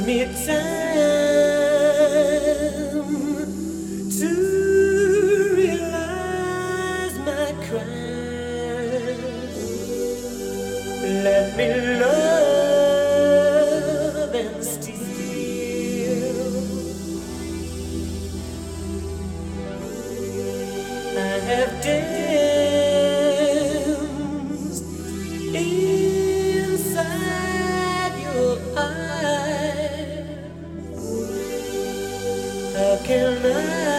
me time to realize my crime. Let me love and steal. I have danced inside your eyes. How can I